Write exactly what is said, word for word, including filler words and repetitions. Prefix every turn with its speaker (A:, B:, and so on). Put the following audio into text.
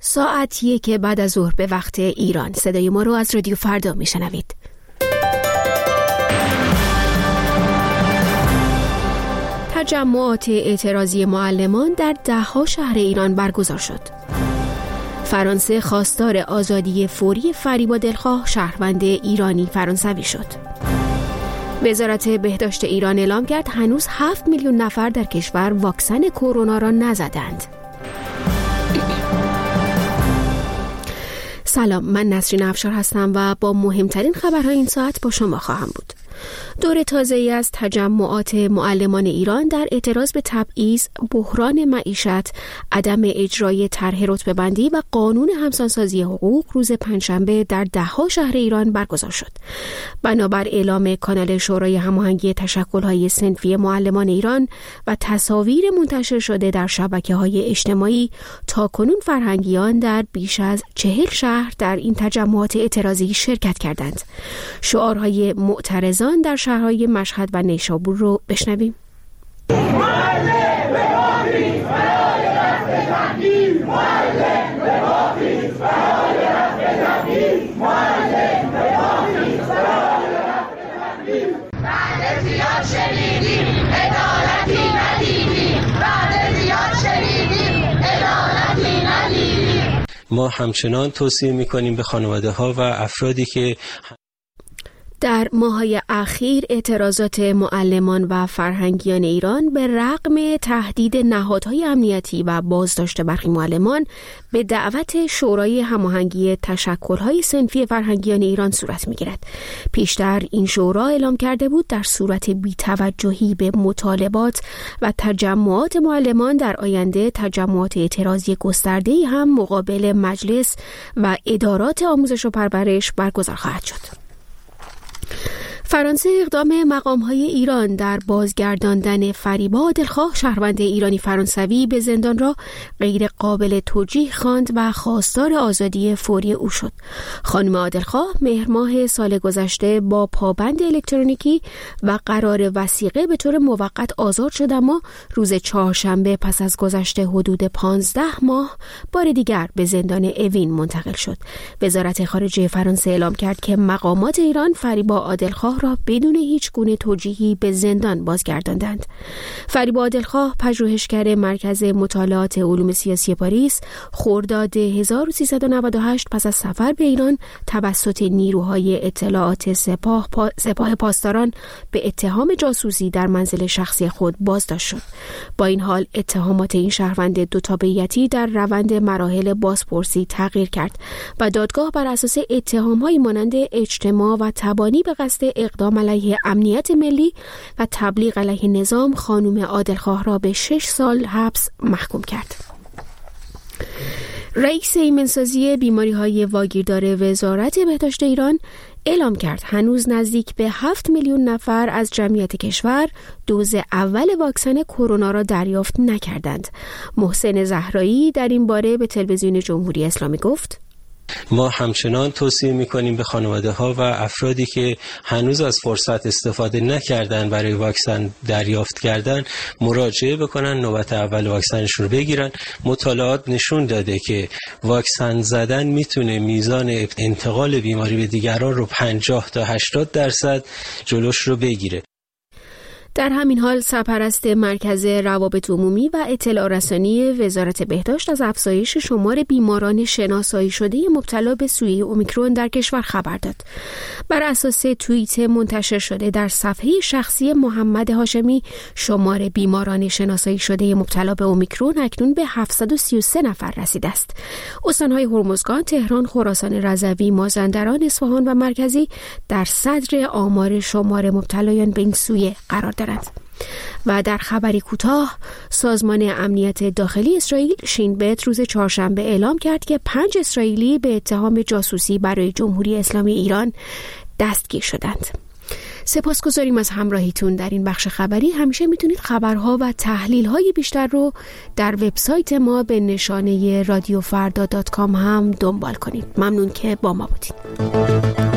A: ساعت یک بعد از ظهر به وقت ایران. صدای ما رو از رادیو فردا میشنوید. تجمعات اعتراضی معلمان در ده‌ها شهر ایران برگزار شد. فرانسه خواستار آزادی فوری فریبا دلخواه شهروند ایرانی فرانسوی شد. وزارت بهداشت ایران اعلام کرد هنوز هفت میلیون نفر در کشور واکسن کرونا را نزدند. سلام، من نسرین افشار هستم و با مهمترین خبرهای این ساعت با شما خواهم بود. دور تازه‌ای از تجمعات معلمان ایران در اعتراض به تبعیض، بحران معیشت، عدم اجرای طرح رتبه‌بندی و قانون همسانسازی حقوق روز پنجشنبه در ده‌ها شهر ایران برگزار شد. بنابر اعلام کانال شورای هماهنگی تشکل‌های صنفی معلمان ایران و تصاویر منتشر شده در شبکه‌های اجتماعی، تاکنون فرهنگیان در بیش از چهل شهر در این تجمعات اعتراضی شرکت کردند. شعارهای معترضان در شهرهای مشهد و نیشابور رو بشنویم.
B: ما همچنان توصیه می‌کنیم به خانواده‌ها و افرادی که
A: در ماه‌های اخیر اعتراضات معلمان و فرهنگیان ایران به رغم تهدید نهادهای امنیتی و بازداشت برخی معلمان به دعوت شورای هماهنگی تشکل‌های صنفی فرهنگیان ایران صورت می‌گیرد. پیشتر این شورا اعلام کرده بود در صورت بی‌توجهی به مطالبات و تجمعات معلمان در آینده تجمعات اعتراضی گسترده‌ای هم مقابل مجلس و ادارات آموزش و پرورش برگزار خواهد شد. فرانسه اقدام مقام‌های ایران در بازگرداندن فریبا دلخواه شهروند ایرانی فرانسوی به زندان را غیر قابل توجیه خواند و خواستار آزادی فوری او شد. خانم عادلخواه مهر ماه سال گذشته با پابند الکترونیکی و قرار وثیقه به طور موقت آزاد شد، اما روز چهارشنبه پس از گذشت حدود پانزده ماه بار دیگر به زندان اوین منتقل شد. وزارت خارجه فرانسه اعلام کرد که مقامات ایران فریبا عادلخواه را بدون هیچ گونه توجیهی به زندان بازگرداندند. فریبا عادلخواه پژوهشگر مرکز مطالعات علوم سیاسی پاریس خرداد هزار و سیصد و نود و هشت پس از سفر به ایران توسط نیروهای اطلاعات سپاه پا... سپاه پاسداران به اتهام جاسوسی در منزل شخصی خود بازداشت شد. با این حال اتهامات این شهروند دو تابعیتی در روند مراحل بازپرسی تغییر کرد و دادگاه بر اساس اتهام‌های مانند اجتماع و تبانی به قصد اقدام علیه امنیت ملی و تبلیغ علیه نظام خانم عادلخواه را به شش سال حبس محکوم کرد. رئیس ایمنسازی بیماری‌های واگیردار وزارت بهداشت ایران اعلام کرد هنوز نزدیک به هفت میلیون نفر از جمعیت کشور دوز اول واکسن کرونا را دریافت نکردند. محسن زهرایی در این باره به تلویزیون جمهوری اسلامی گفت:
B: ما همچنان توصیه می‌کنیم به خانواده‌ها و افرادی که هنوز از فرصت استفاده نکردن برای واکسن دریافت کردن مراجعه بکنن، نوبت اول واکسنشون رو بگیرن. مطالعات نشون داده که واکسن زدن میتونه میزان انتقال بیماری به دیگران رو پنجاه تا هشتاد درصد جلوش رو بگیره.
A: در همین حال سرپرست مرکز روابط عمومی و اطلاع رسانی وزارت بهداشت از افزایش شمار بیماران شناسایی شده مبتلا به سویه اومیکرون در کشور خبر داد. بر اساس توییت منتشر شده در صفحه شخصی محمد هاشمی، شمار بیماران شناسایی شده مبتلا به اومیکرون اکنون به هفتصد و سی و سه نفر رسیده است. استان‌های هرمزگان، تهران، خراسان رضوی، مازندران، اصفهان و مرکزی در صدر آمار شمار مبتلایان به این سویه قرار دارند. و در خبری کوتاه، سازمان امنیت داخلی اسرائیل شین بت روز چهارشنبه اعلام کرد که پنج اسرائیلی به اتهام جاسوسی برای جمهوری اسلامی ایران دستگیر شدند. سپاسگزاریم از همراهیتون در این بخش خبری. همیشه میتونید خبرها و تحلیل‌های بیشتر رو در وبسایت ما به نشانه رادیو فردا دات کام هم دنبال کنید. ممنون که با ما بودید.